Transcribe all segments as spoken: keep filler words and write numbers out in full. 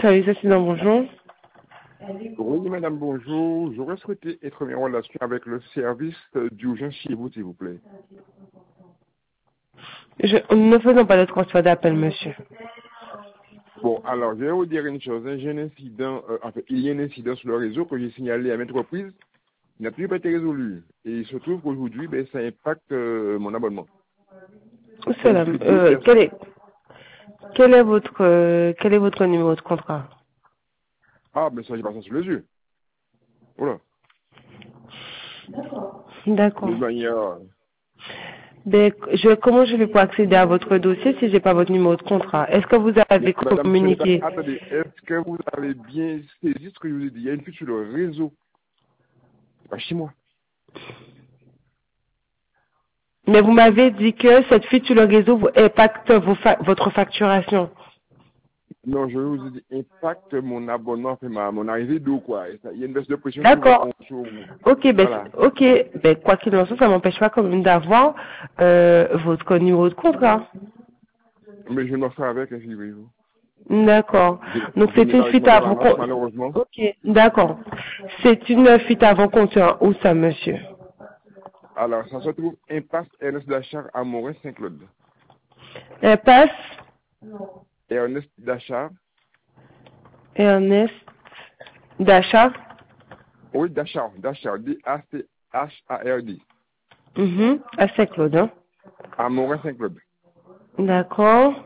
Salut, Cécile, bonjour. Oui, madame, bonjour. J'aurais souhaité être mis en relation avec le service d'urgence chez vous, s'il vous plaît. Je, nous ne faisons pas de transfert d'appel, monsieur. Bon, alors, je vais vous dire une chose. Hein. J'ai un incident, euh, en fait, il y a un incident sur le réseau que j'ai signalé à maintes reprises. Il n'a plus pas été résolu. Et il se trouve qu'aujourd'hui, ben, ça impacte euh, mon abonnement. Où cela euh, quel, est, quel, est votre, euh, quel est votre numéro de contrat? Ah, mais ça, j'ai pas ça sur les yeux. Voilà. D'accord. De manière... Ben, je, comment je vais pouvoir accéder à votre dossier si j'ai pas votre numéro de contrat? Est-ce que vous avez Madame, communiqué? attendez, est-ce que vous avez bien saisi ce que je vous ai dit? Il y a une fuite sur le réseau. C'est pas chez moi. Mais vous m'avez dit que cette fuite sur le réseau vous impacte vos fa votre facturation. Non, je vous ai dit impacte mon abonnement, enfin, ma, mon arrivée d'eau, quoi. Et ça, il y a une baisse de pression sur D'accord. mon... Sur, Ok, ben, voilà. ok, ben, quoi qu'il en soit, ça m'empêche pas quand même d'avoir euh, votre numéro de contrat. Mais je m'en fais avec, hein, si vous. D'accord. Je, Donc je c'est n'ai une pas avec fuite moi de avant valence, compte. malheureusement. Ok, d'accord. C'est une fuite avant compteur. Où ça, monsieur? Alors, ça se trouve impasse Ernest Dachar à Morin-Saint-Claude. Impasse Ernest Dachar. Ernest d'achat. Oui, Dachar. Dachar. D A C H A R D. Mhm. À Saint-Claude, hein? À Morin-Saint-Claude. D'accord.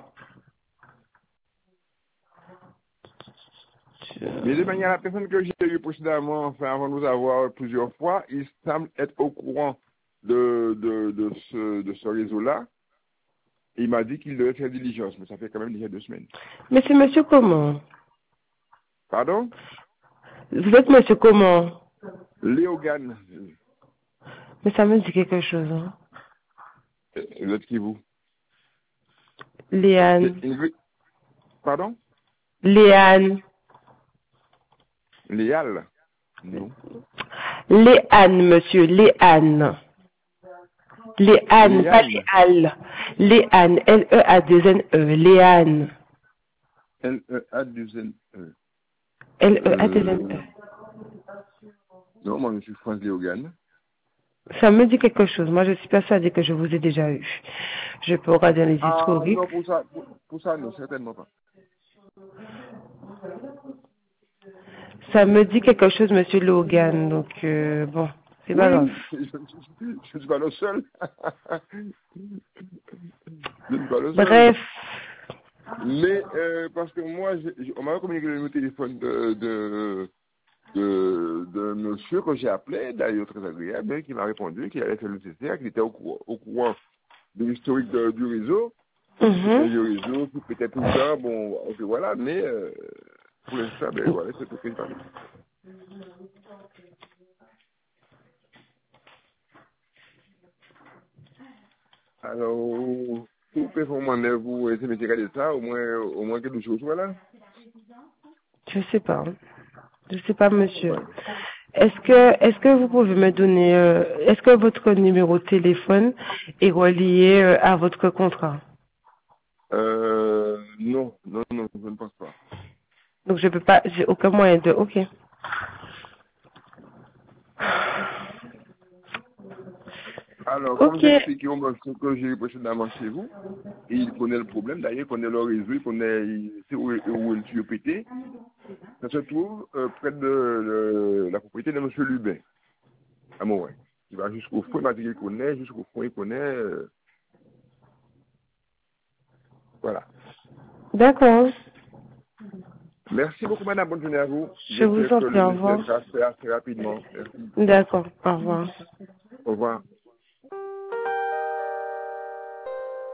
Mais de manière, la personne que j'ai eue précédemment, enfin, avant de nous avoir plusieurs fois, il semble être au courant de, de, de ce, de ce réseau-là. Il m'a dit qu'il devait faire diligence, mais ça fait quand même déjà deux semaines. Mais c'est monsieur comment? Pardon? Vous êtes monsieur comment? Léogane. Mais ça me dit quelque chose, hein? Vous êtes qui, vous? Léane. Pardon? Léane. Léal? Non. Léane, monsieur, Léane. Léane, pas Léane. Léal. Léane, L E A deux N E, Léane. L E A deux N E. L E A deux N Euh... E. Non, moi, je suis France Léogane. Ça me dit quelque chose. Moi, je suis persuadée que je vous ai déjà eu. Je peux regarder les Ah, historiques. non, pour ça, pour, pour ça, non, certainement pas. Ça me dit quelque chose, monsieur Logan. Donc, euh, bon, c'est pas grave. Oui, je ne suis pas le seul. Je ne suis pas le seul. Bref. Mais, euh, parce que moi, j'ai- on m'a communiqué le numéro de téléphone de, de, de, de monsieur que j'ai appelé, d'ailleurs très agréable, hein, qui m'a répondu qu'il allait faire le nécessaire, qu'il était au, courant- au courant de l'historique de- du réseau, Mhm. du réseau, qui peut-être tout le temps, bon, ok, voilà, mais euh, pour l'instant, ben voilà, c'est tout ce que j'ai parlé. Alors, vous pouvez faire mon vous essayer de regarder ça, au moins, au moins quelque chose, voilà. Je sais pas. Je sais pas, monsieur. Voilà. Est-ce que, est-ce que vous pouvez me donner, euh, est-ce que votre numéro de téléphone est relié euh, à votre contrat? Euh, non, non, non, je ne pense pas. Donc, je peux pas, j'ai aucun moyen de, ok. Alors, comme Ok. j'ai expliqué au monsieur que j'ai eu précédemment chez vous, et il connaît le problème, d'ailleurs, il connaît le réseau, il connaît il sait où, est- où est le tuyau pété. Ça se trouve euh, près de, de la propriété de monsieur Lubin, à Morin. Il va jusqu'au fond, il m'a dit qu'il connaît, jusqu'au fond, il connaît. Euh, voilà. D'accord. Merci beaucoup, madame. Bonne journée à vous. Je vous J'espère en que prie, le au nécessaire revoir. sera fait assez rapidement. Merci. D'accord, au revoir. Au revoir.